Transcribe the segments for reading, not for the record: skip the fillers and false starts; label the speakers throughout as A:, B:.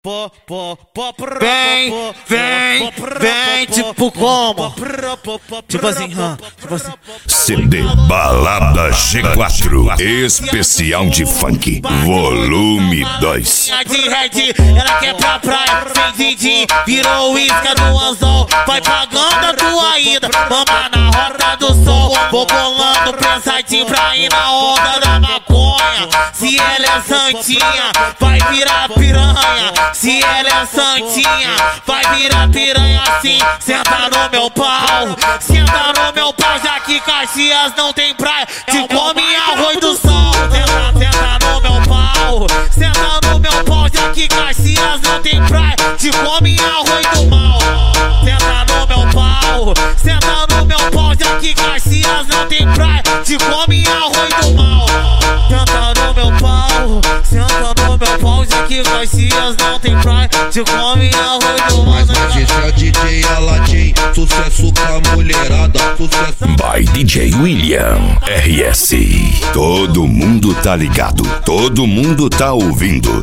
A: Vem, tipo como? Tipo assim,
B: CD Balada G4 Especial de Funk Volume 2.
A: De red, ela quer pra praia, sem din-din, virou uísca no anzol. Vai pagando a tua ida, mama na roda do sol. Vou bolando pensadinho pra ir na onda da maconha. Se ela é santinha, vai virar piranha. Se ela é santinha, vai virar piranha assim. Senta no meu pau, senta no meu pau, já que Caxias não tem praia. Te come arroz do sol. Senta no meu pau, senta no meu pau, já que Caxias não tem praia. Te come arroz do mal. Senta no meu pau, senta no meu pau, já que Caxias não tem praia. Te come arroz do mal. Senta no meu pau, senta no meu pau, já que Caxias não tem praia. Te come arroz do mal.
C: Mas esse é DJ Aladim, sucesso com a mulherada, sucesso.
B: By DJ William RS. Todo mundo tá ligado, todo mundo tá ouvindo.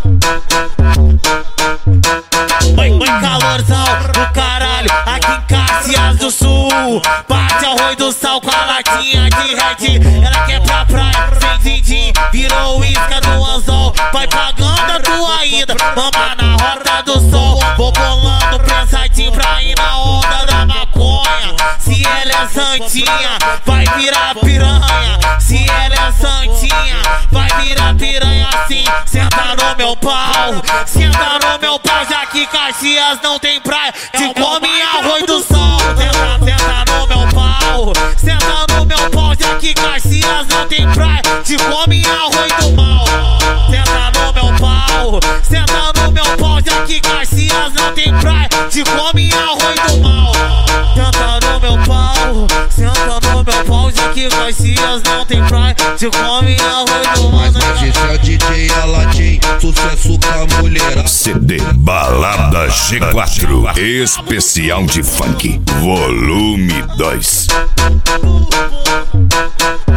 A: Oi, calorzão do caralho, aqui em Caxias do Sul. Bate arroz do sal com a latinha de red. Ela quer pra praia, sem din-din, virou uísca no anzol. Vai pagando a tua ida, mama na roda do sol. Vou bolando pensadinho pra ir na onda da maconha. Se ela é santinha, vai virar piranha. Se ela é santinha, vai virar piranha assim. Senta no meu pau, senta no meu pau, já que Caxias não tem praia. Te come arroz do sol. Senta no meu pau, senta no meu pau, já que Caxias não tem praia. Te come arroz do mal. Senta no meu pau, senta no meu pau, já que Caxias não tem praia. Te come arroz do mal. Senta no meu pau, senta no meu pau, já que Caxias não tem praia. Te come arroz do mal.
C: Mas esse é DJ Aladim, sucesso com a mulherada.
B: CD Balada G4 Especial de Funk Volume 2.